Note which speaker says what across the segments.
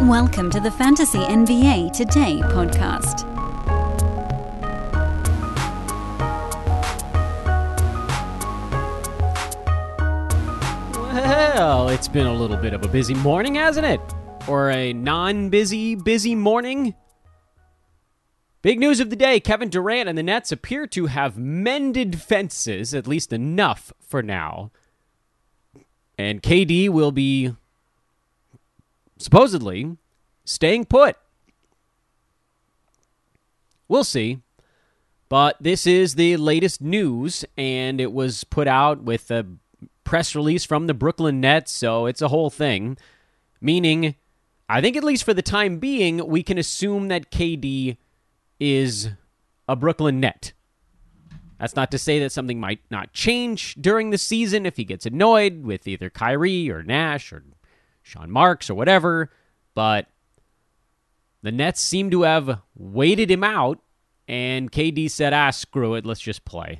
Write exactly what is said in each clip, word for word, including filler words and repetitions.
Speaker 1: Welcome to the Fantasy N B A Today podcast.
Speaker 2: Well, it's been a little bit of a busy morning, hasn't it? Or a non-busy, busy morning? Big news of the day, Kevin Durant and the Nets appear to have mended fences, at least enough for now. And K D will be, supposedly, staying put. We'll see. But this is the latest news, and it was put out with a press release from the Brooklyn Nets, so it's a whole thing. Meaning, I think at least for the time being, we can assume that K D is a Brooklyn Net. That's not to say that something might not change during the season if he gets annoyed with either Kyrie or Nash or Sean Marks or whatever, but the Nets seem to have waited him out, and K D said, ah, screw it, let's just play.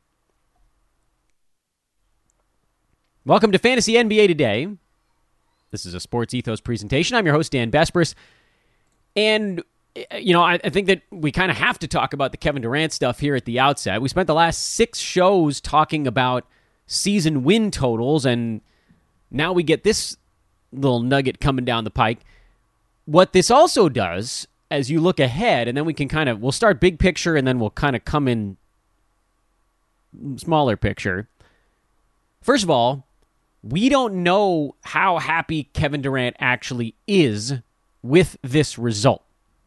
Speaker 2: Welcome to Fantasy N B A Today. This is a Sports Ethos presentation. I'm your host, Dan Bespris, and you know, I, I think that we kind of have to talk about the Kevin Durant stuff here at the outset. We spent the last six shows talking about season win totals, and now we get this little nugget coming down the pike. What this also does, as you look ahead, and then we can kind of, we'll start big picture, and then we'll kind of come in smaller picture. First of all, we don't know how happy Kevin Durant actually is with this result.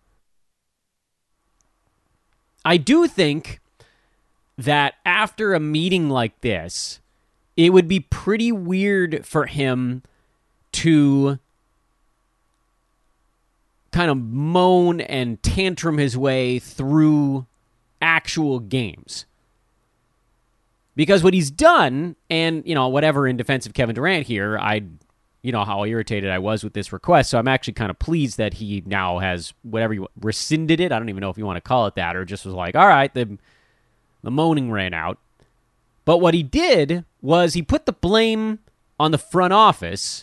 Speaker 2: I do think that after a meeting like this, it would be pretty weird for him to kind of moan and tantrum his way through actual games. Because what he's done, and, you know, whatever in defense of Kevin Durant here, I, you know, how irritated I was with this request, so I'm actually kind of pleased that he now has, whatever you, rescinded it. I don't even know if you want to call it that, or just was like, all right, the, the moaning ran out. But what he did was he put the blame on the front office,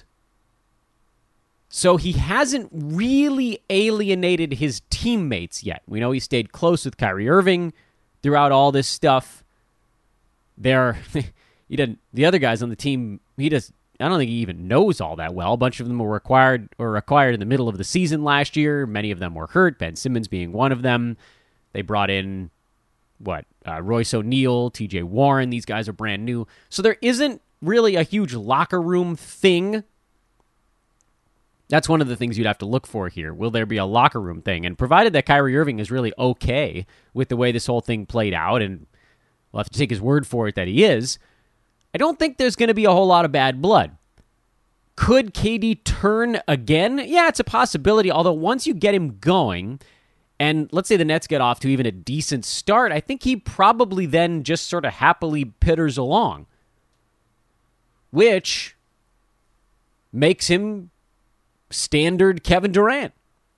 Speaker 2: so he hasn't really alienated his teammates yet. We know he stayed close with Kyrie Irving throughout all this stuff. There, he didn't. The other guys on the team, he just, I don't think he even knows all that well. A bunch of them were acquired or acquired in the middle of the season last year. Many of them were hurt, Ben Simmons being one of them. They brought in, what, uh, Royce O'Neal, T J Warren. These guys are brand new. So there isn't really a huge locker room thing. That's one of the things you'd have to look for here. Will there be a locker room thing? And provided that Kyrie Irving is really okay with the way this whole thing played out, and we'll have to take his word for it that he is, I don't think there's going to be a whole lot of bad blood. Could K D turn again? Yeah, it's a possibility, although once you get him going, and let's say the Nets get off to even a decent start, I think he probably then just sort of happily pitters along, which makes him standard Kevin Durant.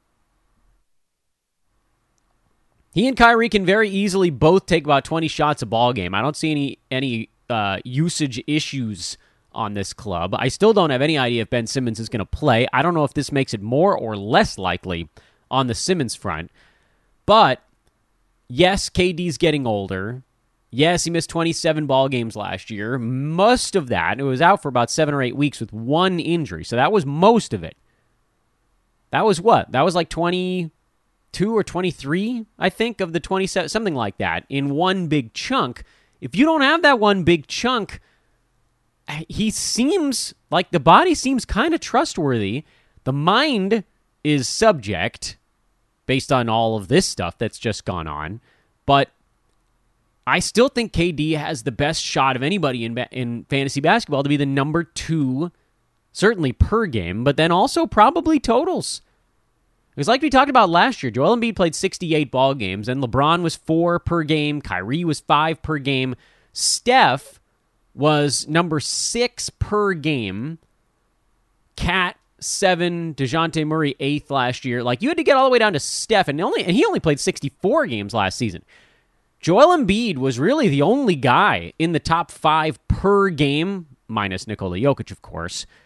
Speaker 2: He and Kyrie can very easily both take about twenty shots a ball game. I don't see any any uh, usage issues on this club. I still don't have any idea if Ben Simmons is going to play. I don't know if this makes it more or less likely on the Simmons front. But, yes, K D's getting older. Yes, he missed twenty-seven ball games last year. Most of that, it was out for about seven or eight weeks with one injury. So that was most of it. That was what? That was like twenty-two or twenty-three, I think, of the twenty-seven, something like that, in one big chunk. If you don't have that one big chunk, he seems like the body seems kind of trustworthy. The mind is subject based on all of this stuff that's just gone on. But I still think K D has the best shot of anybody in in fantasy basketball to be the number two, certainly per game, but then also probably totals. It was like we talked about last year. Joel Embiid played sixty-eight ball games, and LeBron was four per game. Kyrie was five per game. Steph was number six per game. Cat, seven. DeJounte Murray, eighth last year. Like, you had to get all the way down to Steph, and, only, and he only played sixty-four games last season. Joel Embiid was really the only guy in the top five per game, minus Nikola Jokic, of course,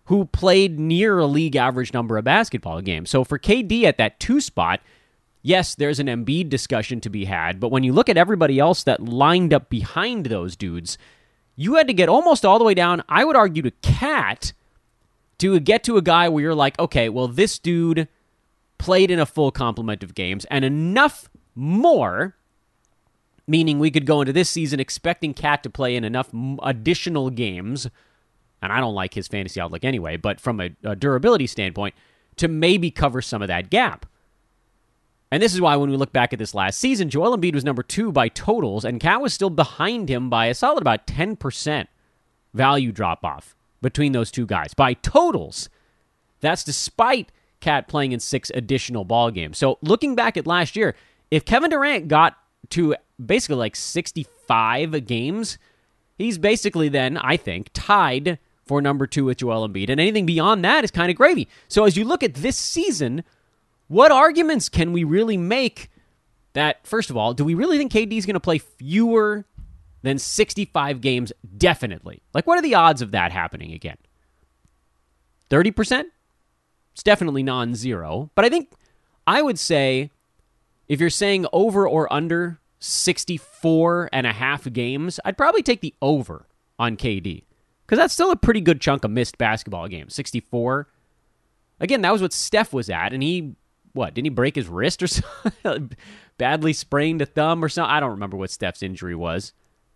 Speaker 2: who played near a league average number of basketball games. So for K D at that two spot, yes, there's an Embiid discussion to be had, but when you look at everybody else that lined up behind those dudes, you had to get almost all the way down, I would argue, to Cat to get to a guy where you're like, okay, well, this dude played in a full complement of games, and enough more, meaning we could go into this season expecting Cat to play in enough additional games, and I don't like his fantasy outlook anyway, but from a, a durability standpoint, to maybe cover some of that gap. And this is why when we look back at this last season, Joel Embiid was number two by totals, and Cat was still behind him by a solid about ten percent value drop-off between those two guys. By totals, that's despite Cat playing in six additional ball games. So looking back at last year, if Kevin Durant got to basically like sixty-five games, he's basically then, I think, tied for number two with Joel Embiid, and anything beyond that is kind of gravy. So as you look at this season, what arguments can we really make that, first of all, do we really think K D is going to play fewer than sixty-five games? Definitely. Like, what are the odds of that happening again? thirty percent? It's definitely non-zero. But I think I would say if you're saying over or under sixty-four and a half games, I'd probably take the over on K D. Because that's still a pretty good chunk of missed basketball games. sixty-four. Again, that was what Steph was at, and he, what, didn't he break his wrist or something? Badly sprained a thumb or something? I don't remember what Steph's injury was.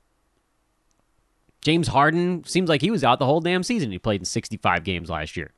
Speaker 2: James Harden seems like he was out the whole damn season. He played in sixty-five games last year.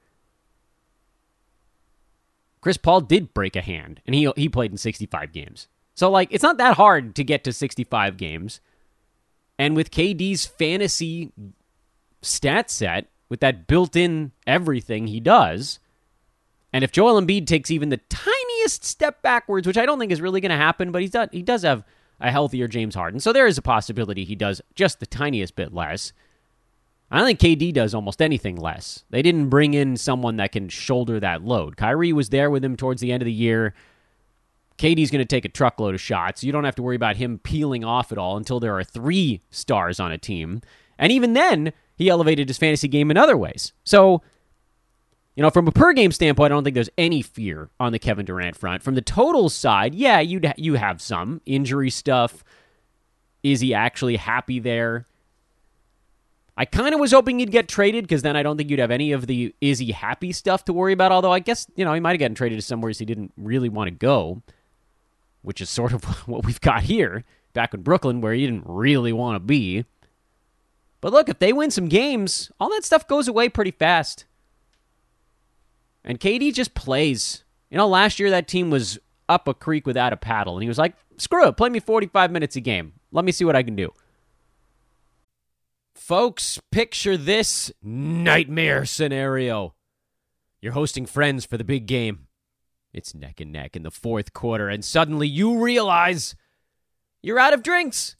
Speaker 2: Chris Paul did break a hand, and he he played in sixty-five games. So, like, it's not that hard to get to sixty-five games. And with K D's fantasy stat set, with that built-in everything he does, and if Joel Embiid takes even the tiniest step backwards, which I don't think is really going to happen, but he's done, he does have a healthier James Harden, so there is a possibility he does just the tiniest bit less. I don't think K D does almost anything less. They didn't bring in someone that can shoulder that load. Kyrie was there with him towards the end of the year. K D's going to take a truckload of shots. You don't have to worry about him peeling off at all until there are three stars on a team. And even then, he elevated his fantasy game in other ways. So, you know, from a per-game standpoint, I don't think there's any fear on the Kevin Durant front. From the totals side, yeah, you'd ha- you have some. Injury stuff. Is he actually happy there? I kind of was hoping he'd get traded, because then I don't think you'd have any of the is he happy stuff to worry about, although I guess, you know, he might have gotten traded to somewhere he didn't really want to go, which is sort of what we've got here, back in Brooklyn, where he didn't really want to be. But look, if they win some games, all that stuff goes away pretty fast. And K D just plays. You know, last year that team was up a creek without a paddle, and he was like, screw it, play me forty-five minutes a game. Let me see what I can do. Folks, picture this nightmare scenario. You're hosting friends for the big game. It's neck and neck in the fourth quarter, and suddenly you realize you're out of drinks.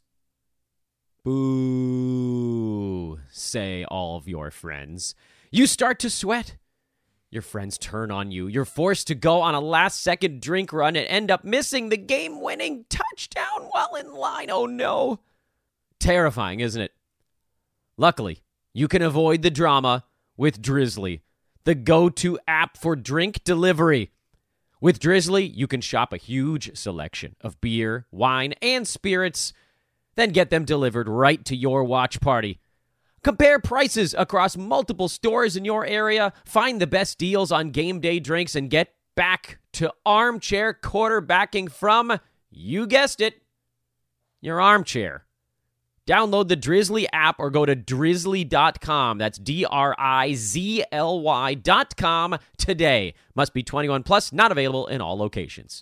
Speaker 2: Boo, say all of your friends. You start to sweat. Your friends turn on you. You're forced to go on a last-second drink run and end up missing the game-winning touchdown while in line. Oh, no. Terrifying, isn't it? Luckily, you can avoid the drama with Drizzly, the go-to app for drink delivery. With Drizzly, you can shop a huge selection of beer, wine, and spirits, then get them delivered right to your watch party. Compare prices across multiple stores in your area, find the best deals on game day drinks, and get back to armchair quarterbacking from, you guessed it, your armchair. Download the Drizzly app or go to drizzly dot com. That's D R I Z L Y dot com today. Must be twenty-one plus, not available in all locations.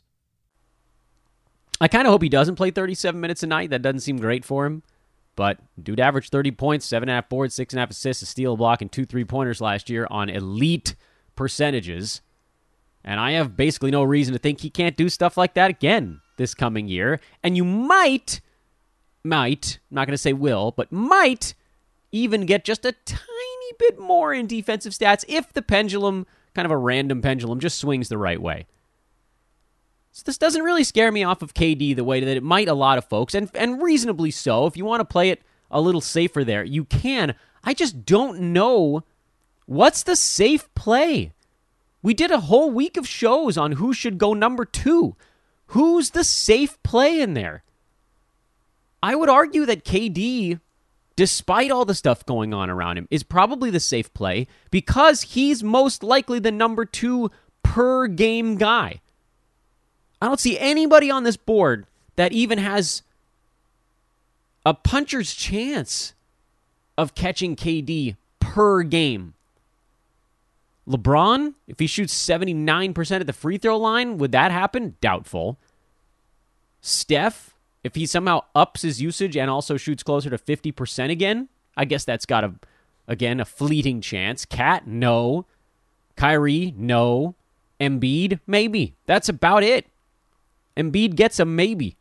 Speaker 2: I kind of hope he doesn't play thirty-seven minutes a night. That doesn't seem great for him. But dude averaged thirty points, seven point five boards, six point five assists, a steal, a block, and two three-pointers last year on elite percentages. And I have basically no reason to think he can't do stuff like that again this coming year. And you might... might, I'm not going to say will, but might even get just a tiny bit more in defensive stats if the pendulum, kind of a random pendulum, just swings the right way. So this doesn't really scare me off of K D the way that it might a lot of folks, and, and reasonably so. If you want to play it a little safer there, you can. I just don't know What's the safe play? We did a whole week of shows on who should go number two. Who's the safe play in there? I would argue that K D, despite all the stuff going on around him, is probably the safe play because he's most likely the number two per game guy. I don't see anybody on this board that even has a puncher's chance of catching K D per game. LeBron, if he shoots seventy-nine percent at the free throw line, would that happen? Doubtful. Steph, if he somehow ups his usage and also shoots closer to fifty percent again, I guess that's got, a, again, a fleeting chance. Cat, no. Kyrie, no. Embiid, maybe. That's about it. Embiid gets a maybe.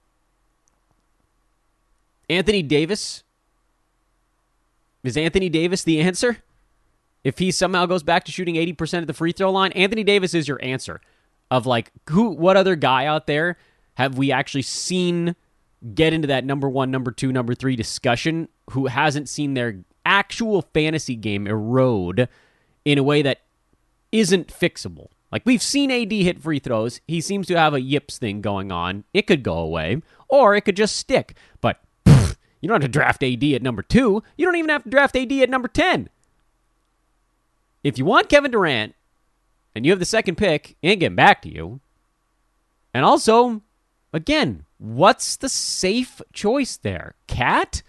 Speaker 2: Anthony Davis. Is Anthony Davis the answer? If he somehow goes back to shooting eighty percent at the free throw line, Anthony Davis is your answer. Of like, who? What other guy out there have we actually seen get into that number one, number two, number three discussion who hasn't seen their actual fantasy game erode in a way that isn't fixable? Like, we've seen A D hit free throws. He seems to have a yips thing going on. It could go away, or it could just stick. But pff, you don't have to draft A D at number two. You don't even have to draft A D at number ten. If you want Kevin Durant, and you have the second pick, he ain't getting back to you. And also, again, what's the safe choice there? Cat?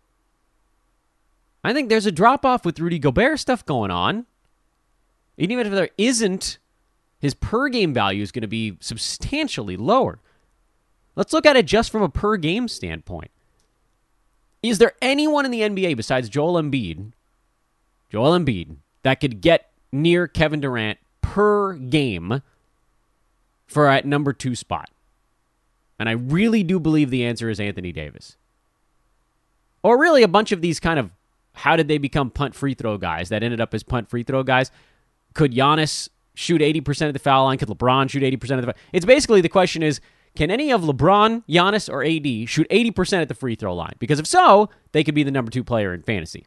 Speaker 2: I think there's a drop-off with Rudy Gobert stuff going on. Even if there isn't, his per-game value is going to be substantially lower. Let's look at it just from a per-game standpoint. Is there anyone in the N B A besides Joel Embiid, Joel Embiid, that could get near Kevin Durant per game for at number two spot? And I really do believe the answer is Anthony Davis. Or really a bunch of these kind of, how did they become punt free throw guys that ended up as punt free throw guys? Could Giannis shoot eighty percent of the foul line? Could LeBron shoot eighty percent of the foul? It's basically the question is, can any of LeBron, Giannis, or A D shoot eighty percent at the free throw line? Because if so, they could be the number two player in fantasy.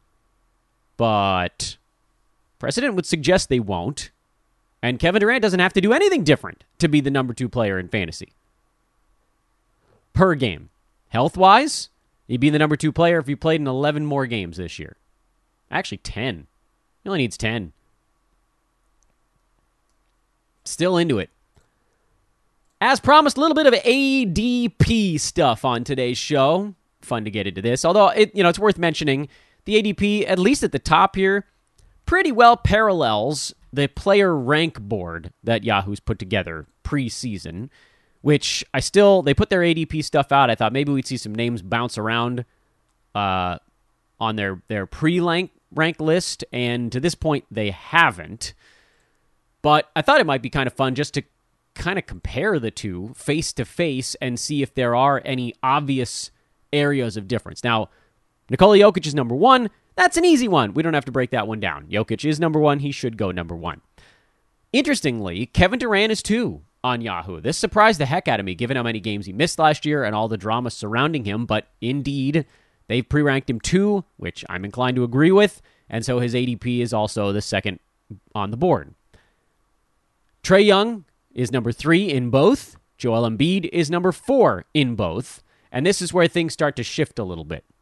Speaker 2: But precedent would suggest they won't. And Kevin Durant doesn't have to do anything different to be the number two player in fantasy. Per game. Health-wise, he'd be the number two player if he played in eleven more games this year. Actually, ten. He only needs ten. Still into it. As promised, a little bit of A D P stuff on today's show. Fun to get into this. Although, it, you know, it's worth mentioning, the A D P, at least at the top here, pretty well parallels the player rank board that Yahoo's put together preseason, which I still, they put their A D P stuff out. I thought maybe we'd see some names bounce around uh, on their, their pre-rank rank list, and to this point, they haven't. But I thought it might be kind of fun just to kind of compare the two face-to-face and see if there are any obvious areas of difference. Now, Nikola Jokic is number one. That's an easy one. We don't have to break that one down. Jokic is number one. He should go number one. Interestingly, Kevin Durant is two on Yahoo. This surprised the heck out of me, given how many games he missed last year and all the drama surrounding him. But indeed, they've pre-ranked him two, which I'm inclined to agree with. And so his A D P is also the second on the board. Trae Young is number three in both. Joel Embiid is number four in both. And this is where things start to shift a little bit.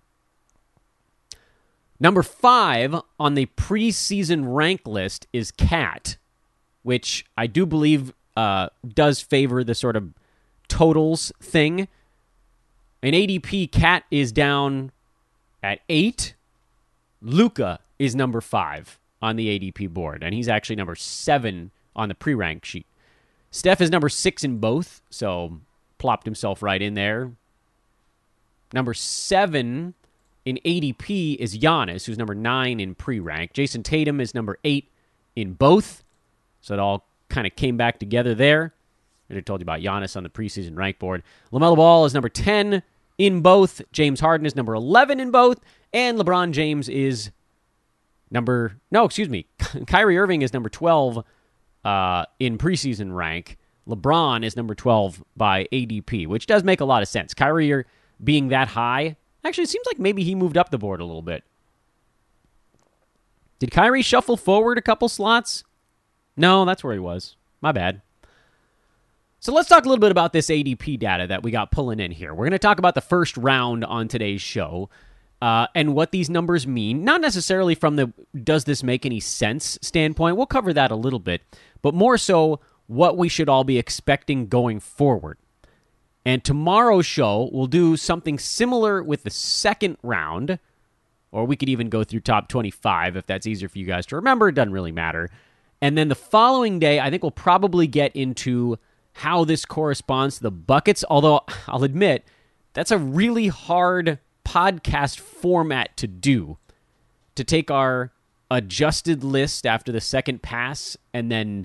Speaker 2: Number five on the preseason rank list is Cat, which I do believe uh, does favor the sort of totals thing. In A D P, Cat is down at eight. Luka is number five on the A D P board, and he's actually number seven on the pre-rank sheet. Steph is number six in both, so plopped himself right in there. Number seven in A D P is Giannis, who's number nine in pre-rank. Jason Tatum is number eight in both, so it all kind of came back together there. I told you about Giannis on the preseason rank board. LaMelo Ball is number ten in both. James Harden is number eleven in both, and LeBron James is number... No, excuse me. Kyrie Irving is number twelve uh, in preseason rank. LeBron is number twelve by A D P, which does make a lot of sense. Kyrie being that high... Actually, it seems like maybe he moved up the board a little bit. Did Kyrie shuffle forward a couple slots? No, that's where he was. My bad. So let's talk a little bit about this A D P data that we got pulling in here. We're going to talk about the first round on today's show uh, and what these numbers mean. Not necessarily from the does this make any sense standpoint. We'll cover that a little bit. But more so what we should all be expecting going forward. And tomorrow's show, we'll do something similar with the second round. Or we could even go through top twenty-five if that's easier for you guys to remember. It doesn't really matter. And then the following day, I think we'll probably get into how this corresponds to the buckets. Although, I'll admit, that's a really hard podcast format to do. To take our adjusted list after the second pass and then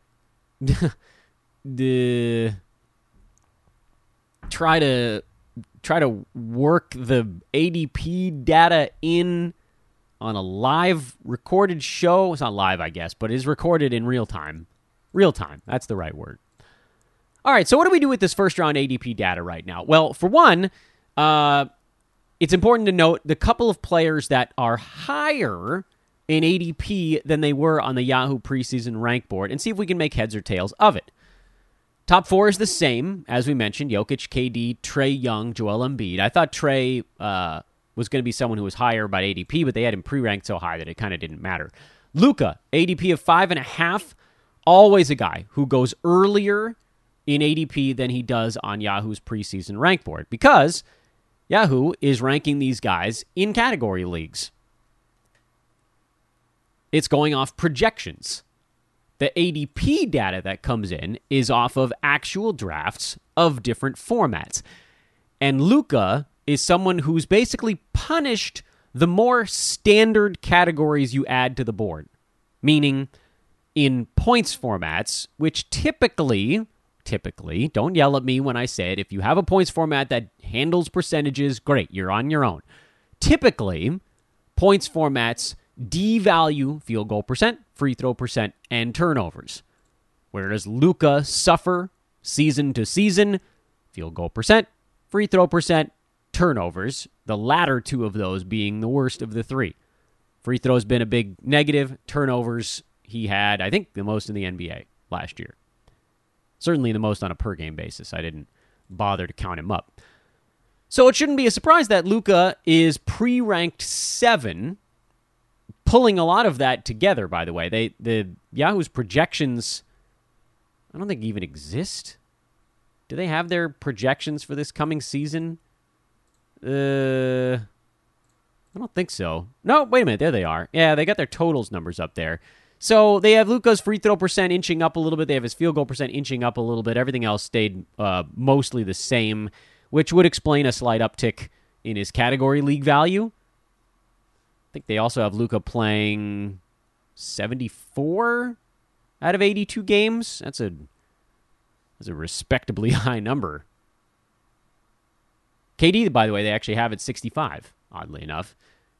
Speaker 2: the try to... try to work the A D P data in on a live recorded show. It's not live, I guess, but it is recorded in real time. Real time, that's the right word. All right, so what do we do with this first round A D P data right now? Well, for one, uh, it's important to note the couple of players that are higher in A D P than they were on the Yahoo preseason rank board and see if we can make heads or tails of it. Top four is the same, as we mentioned, Jokic, K D, Trae Young, Joel Embiid. I thought Trae uh, was going to be someone who was higher by A D P, but they had him pre-ranked so high that it kind of didn't matter. Luka, A D P of five and a half, always a guy who goes earlier in A D P than he does on Yahoo's preseason rank board, because Yahoo is ranking these guys in category leagues. It's going off projections. The A D P data that comes in is off of actual drafts of different formats. And Luka is someone who's basically punished the more standard categories you add to the board. Meaning, in points formats, which typically, typically, don't yell at me when I say it, if you have a points format that handles percentages, great, you're on your own. Typically, points formats devalue field goal percent, free throw percent, and turnovers. Where does Luka suffer season to season? Field goal percent, free throw percent, turnovers. The latter two of those being the worst of the three. Free throw's been a big negative. Turnovers, he had, I think, the most in the N B A last year. Certainly the most on a per-game basis. I didn't bother to count him up. So it shouldn't be a surprise that Luka is pre-ranked seven, pulling a lot of that together, by the way. They the Yahoo's projections, I don't think even exist. Do they have their projections for this coming season? Uh, I don't think so. No, wait a minute. There they are. Yeah, they got their totals numbers up there. So they have Luka's free throw percent inching up a little bit. They have his field goal percent inching up a little bit. Everything else stayed uh, mostly the same, which would explain a slight uptick in his category league value. I think they also have Luka playing seventy-four out of eighty-two games. That's a that's a respectably high number. K D, by the way, they actually have at sixty-five, oddly enough.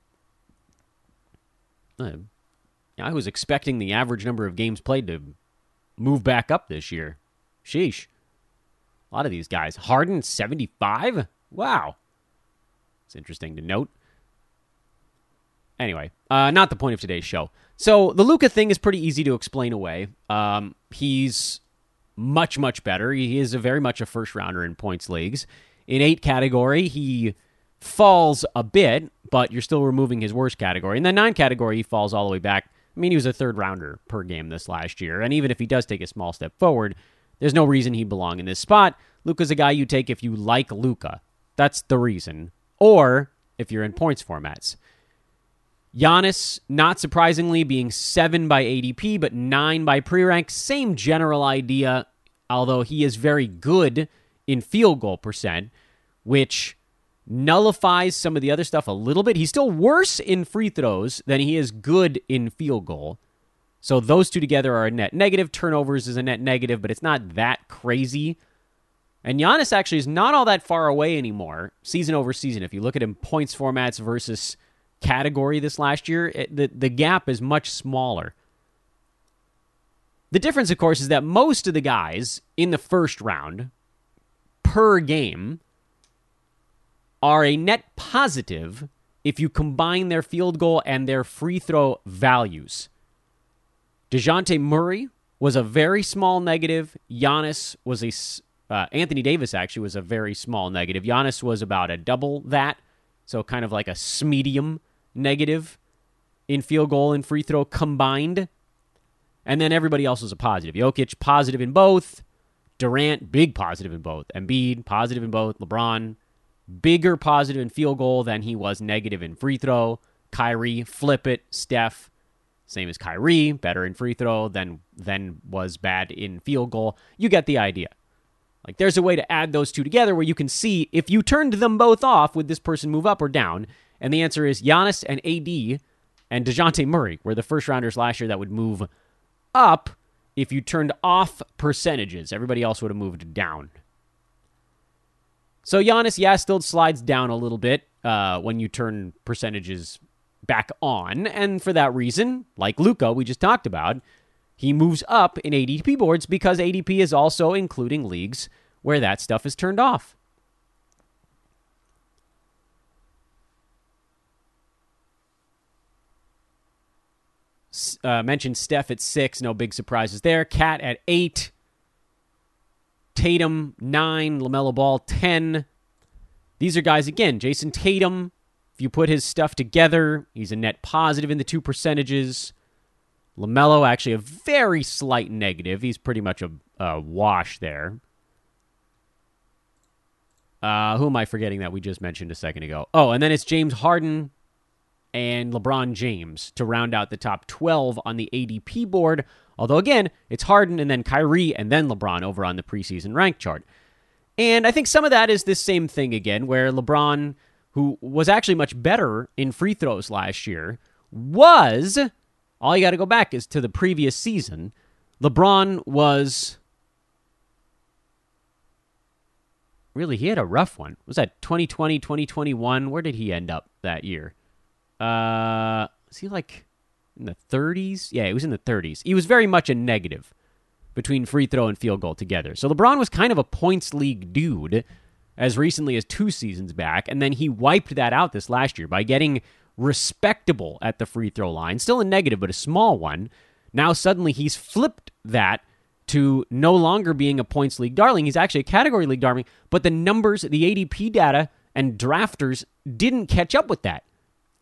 Speaker 2: Uh, I was expecting the average number of games played to move back up this year. Sheesh. A lot of these guys. Harden, seventy-five? Wow. It's interesting to note. Anyway, uh, not the point of today's show. So the Luka thing is pretty easy to explain away. Um, he's much, much better. He is a very much a first-rounder in points leagues. In eight category, he falls a bit, but you're still removing his worst category. In the nine category, he falls all the way back. I mean, he was a third-rounder per game this last year, and even if he does take a small step forward, there's no reason he'd belong in this spot. Luka's a guy you take if you like Luka. That's the reason. Or if you're in points formats. Giannis, not surprisingly, being seven by A D P, but nine by pre-rank. Same general idea, although he is very good in field goal percent, which nullifies some of the other stuff a little bit. He's still worse in free throws than he is good in field goal. So those two together are a net negative. Turnovers is a net negative, but it's not that crazy. And Giannis actually is not all that far away anymore, season over season. If you look at him points formats versus category this last year, it, the, the gap is much smaller. The difference, of course, is that most of the guys in the first round per game are a net positive if you combine their field goal and their free throw values. DeJounte Murray was a very small negative. Giannis was a... Uh, Anthony Davis actually was a very small negative. Giannis was about a double that, so kind of like a medium negative in field goal and free throw combined. And then everybody else was a positive. Jokic, positive in both. Durant, big positive in both. Embiid, positive in both. LeBron, bigger positive in field goal than he was negative in free throw. Kyrie, flip it. Steph, same as Kyrie, better in free throw than, than was bad in field goal. You get the idea. Like, there's a way to add those two together where you can see if you turned them both off, would this person move up or down? And the answer is Giannis and A D and DeJounte Murray were the first rounders last year that would move up if you turned off percentages. Everybody else would have moved down. So Giannis, yeah, still slides down a little bit uh, when you turn percentages back on. And for that reason, like Luka, we just talked about, he moves up in A D P boards because A D P is also including leagues where that stuff is turned off. Uh, mentioned Steph at six, no big surprises there. Cat at eight. Tatum, nine. LaMelo Ball, ten. These are guys, again, Jason Tatum, if you put his stuff together, he's a net positive in the two percentages. LaMelo, actually a very slight negative. He's pretty much a, a wash there. Uh, who am I forgetting that we just mentioned a second ago? Oh, and then it's James Harden and LeBron James to round out the top twelve on the A D P board. Although, again, it's Harden and then Kyrie and then LeBron over on the preseason rank chart. And I think some of that is this same thing again, where LeBron, who was actually much better in free throws last year, was... All you got to go back is to the previous season. LeBron was... Really, he had a rough one. Was that twenty twenty, twenty twenty-one? Where did he end up that year? Uh, was he like in the thirties? Yeah, he was in the thirties. He was very much a negative between free throw and field goal together. So LeBron was kind of a points league dude as recently as two seasons back, and then he wiped that out this last year by getting respectable at the free throw line. Still a negative, but a small one. Now suddenly he's flipped that to no longer being a points league darling. He's actually a category league darling, but the numbers, the A D P data, and drafters didn't catch up with that.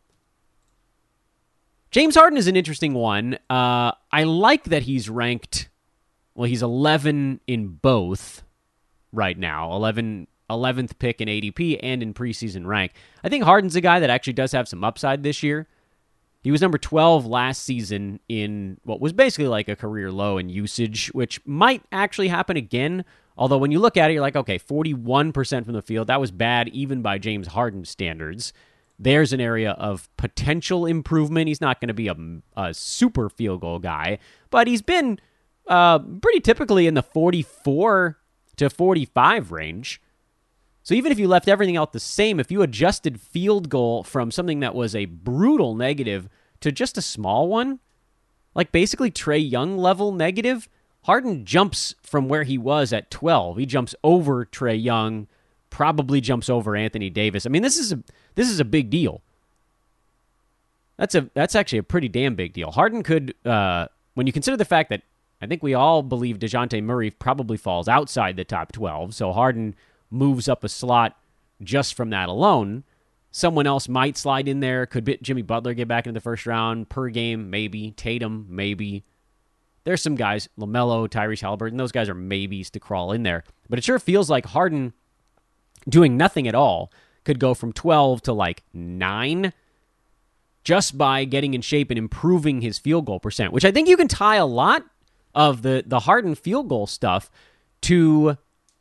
Speaker 2: James Harden is an interesting one. Uh, I like that he's ranked, well, he's eleven in both right now. eleven, eleventh pick in A D P and in preseason rank. I think Harden's a guy that actually does have some upside this year. He was number twelve last season in what was basically like a career low in usage, which might actually happen again. Although when you look at it, you're like, okay, forty-one percent from the field. That was bad even by James Harden standards. There's an area of potential improvement. He's not going to be a, a super field goal guy, but he's been uh, pretty typically in the forty-four to forty-five range. So even if you left everything else the same, if you adjusted field goal from something that was a brutal negative to just a small one, like basically Trae Young level negative, Harden jumps from where he was at twelve. He jumps over Trae Young, probably jumps over Anthony Davis. I mean, this is a this is a big deal. That's a that's actually a pretty damn big deal. Harden could, uh, when you consider the fact that I think we all believe DeJounte Murray probably falls outside the top twelve, so Harden moves up a slot just from that alone. Someone else might slide in there. Could Jimmy Butler get back into the first round per game? Maybe. Tatum? Maybe. There's some guys, LaMelo, Tyrese Halliburton, those guys are maybes to crawl in there. But it sure feels like Harden doing nothing at all could go from twelve to like nine just by getting in shape and improving his field goal percent, which I think you can tie a lot of the, the Harden field goal stuff to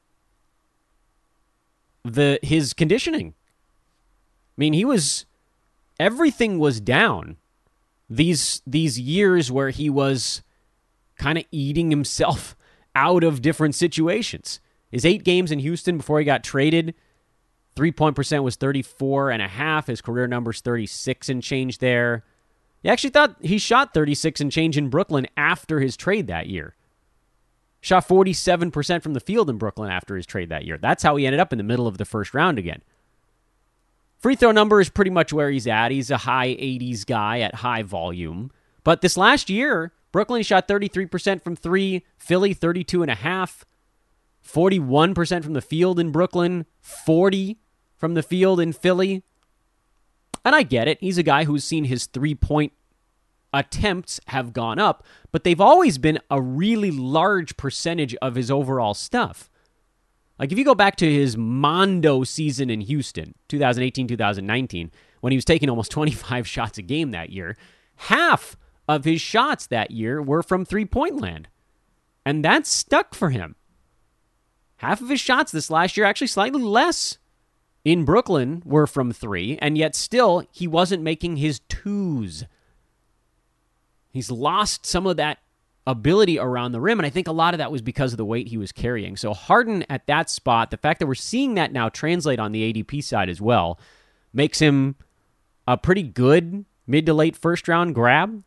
Speaker 2: the his conditioning. I mean, he was, everything was down these these years where he was kind of eating himself out of different situations. His eight games in Houston before he got traded, three-point percent was thirty-four and a half. His career number's thirty-six and change there. He actually thought he shot thirty-six and change in Brooklyn after his trade that year. Shot forty-seven percent from the field in Brooklyn after his trade that year. That's how he ended up in the middle of the first round again. Free throw number is pretty much where he's at. He's a high eighties guy at high volume. But this last year, Brooklyn shot thirty-three percent from three, Philly thirty-two point five, forty-one percent from the field in Brooklyn, forty from the field in Philly. And I get it. He's a guy who's seen his three-point attempts have gone up, but they've always been a really large percentage of his overall stuff. Like if you go back to his Mondo season in Houston, twenty eighteen twenty nineteen, when he was taking almost twenty-five shots a game that year, half of his shots that year were from three-point land. And that stuck for him. Half of his shots this last year, actually slightly less in Brooklyn, were from three, and yet still he wasn't making his twos. He's lost some of that ability around the rim, and I think a lot of that was because of the weight he was carrying. So Harden at that spot, the fact that we're seeing that now translate on the A D P side as well, makes him a pretty good mid to late first round grab.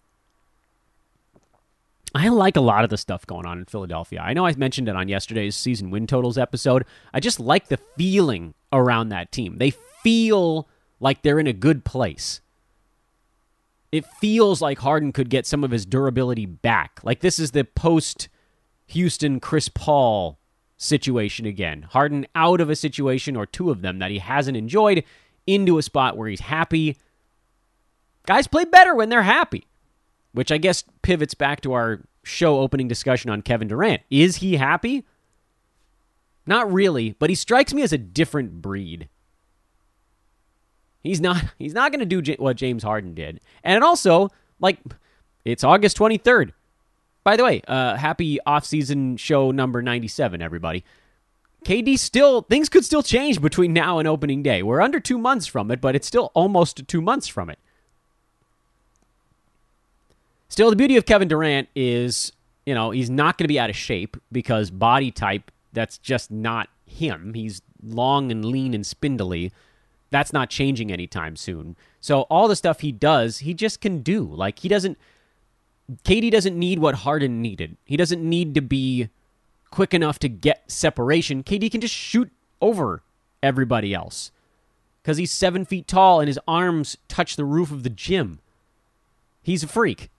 Speaker 2: I like a lot of the stuff going on in Philadelphia. I know I mentioned it on yesterday's season win totals episode. I just like the feeling around that team. They feel like they're in a good place. It feels like Harden could get some of his durability back. Like this is the post-Houston Chris Paul situation again. Harden out of a situation, or two of them, that he hasn't enjoyed, into a spot where he's happy. Guys play better when they're happy, which I guess pivots back to our show opening discussion on Kevin Durant. Is he happy? Not really, but he strikes me as a different breed. He's not He's not going to do J- what James Harden did. And also, like, it's August twenty-third. By the way, uh, happy off-season show number ninety-seven, everybody. K D still, things could still change between now and opening day. We're under two months from it, but it's still almost two months from it. Still, the beauty of Kevin Durant is, you know, he's not going to be out of shape because body type, that's just not him. He's long and lean and spindly. That's not changing anytime soon. So all the stuff he does, he just can do. Like, he doesn't... K D doesn't need what Harden needed. He doesn't need to be quick enough to get separation. K D can just shoot over everybody else because he's seven feet tall and his arms touch the roof of the gym. He's a freak.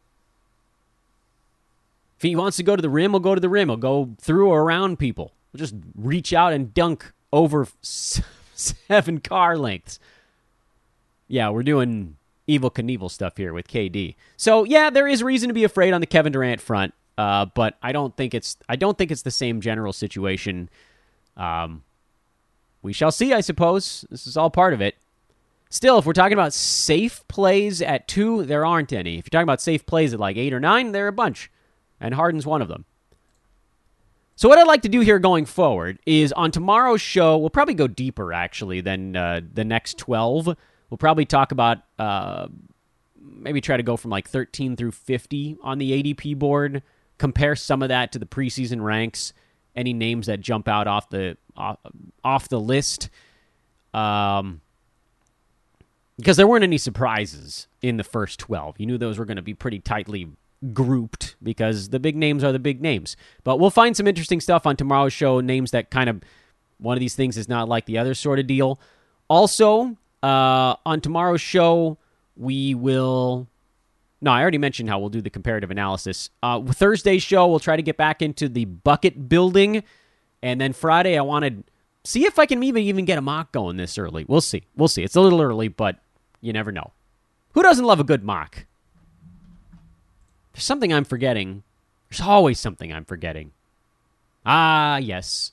Speaker 2: If he wants to go to the rim, he'll go to the rim. He'll go through or around people. He'll just reach out and dunk over seven car lengths. Yeah, we're doing Evel Knievel stuff here with K D. So yeah, there is reason to be afraid on the Kevin Durant front, uh, but I don't think it's I don't think it's the same general situation. Um, we shall see, I suppose. This is all part of it. Still, if we're talking about safe plays at two, there aren't any. If you're talking about safe plays at like eight or nine, there are a bunch, and Harden's one of them. So what I'd like to do here going forward is on tomorrow's show, we'll probably go deeper, actually, than uh, the next twelve. We'll probably talk about, uh, maybe try to go from like thirteen through fifty on the A D P board, compare some of that to the preseason ranks, any names that jump out off the off, off the list. Um, because there weren't any surprises in the first twelve. You knew those were going to be pretty tightly grouped because the big names are the big names. But we'll find some interesting stuff on tomorrow's show, names that kind of, one of these things is not like the other sort of deal. Also, uh, on tomorrow's show, we will... No, I already mentioned how we'll do the comparative analysis. Uh, Thursday's show, we'll try to get back into the bucket building. And then Friday, I want to see if I can even, even get a mock going this early. We'll see. We'll see. It's a little early, but you never know. Who doesn't love a good mock? There's something I'm forgetting. There's always something I'm forgetting. Ah, yes.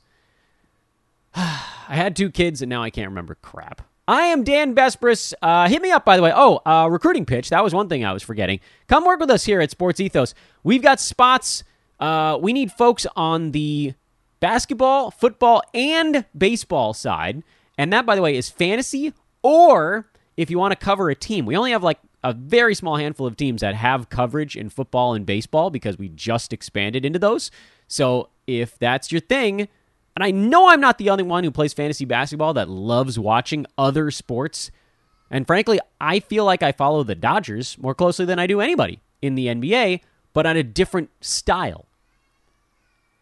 Speaker 2: I had two kids, and now I can't remember crap. I am Dan Besbris. Uh, hit me up, by the way. Oh, uh, recruiting pitch. That was one thing I was forgetting. Come work with us here at Sports Ethos. We've got spots. Uh, we need folks on the basketball, football, and baseball side. And that, by the way, is fantasy, or if you want to cover a team. We only have like a very small handful of teams that have coverage in football and baseball because we just expanded into those. So if that's your thing, and I know I'm not the only one who plays fantasy basketball that loves watching other sports, and frankly, I feel like I follow the Dodgers more closely than I do anybody in the N B A, but on a different style.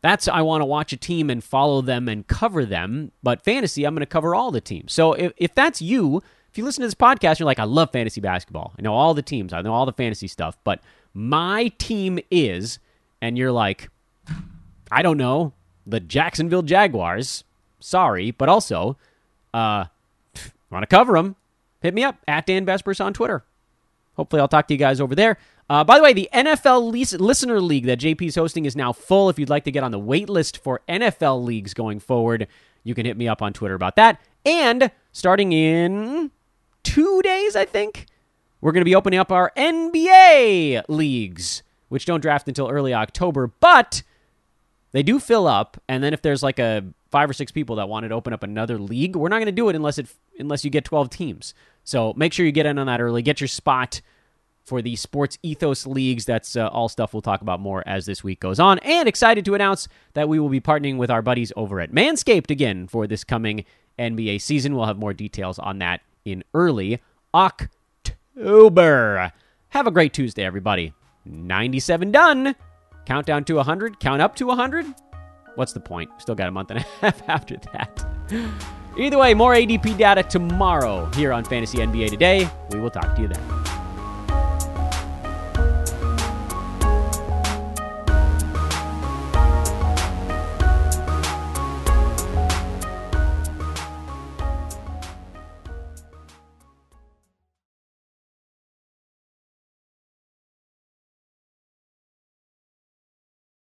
Speaker 2: That's I want to watch a team and follow them and cover them. But fantasy, I'm going to cover all the teams. So if, if that's you, if you listen to this podcast, you're like, I love fantasy basketball. I know all the teams. I know all the fantasy stuff. But my team is, and you're like, I don't know, the Jacksonville Jaguars. Sorry. But also, uh, want to cover them, hit me up at Dan Vespers on Twitter. Hopefully I'll talk to you guys over there. Uh, by the way, the N F L Lis- Listener League that J P's hosting is now full. If you'd like to get on the wait list for N F L leagues going forward, you can hit me up on Twitter about that. And starting in two days, I think, we're going to be opening up our N B A leagues, which don't draft until early October, but they do fill up. And then if there's like a five or six people that wanted to open up another league, we're not going to do it unless it unless you get twelve teams. So make sure you get in on that early. Get your spot for the Sports Ethos Leagues. That's uh, all stuff we'll talk about more as this week goes on. And excited to announce that we will be partnering with our buddies over at Manscaped again for this coming N B A season. We'll have more details on that in early October. Have a great Tuesday, everybody. ninety-seven done. Countdown to one hundred. Count up to one hundred. What's the point? Still got a month and a half after that. Either way, more A D P data tomorrow here on Fantasy N B A Today. We will talk to you then.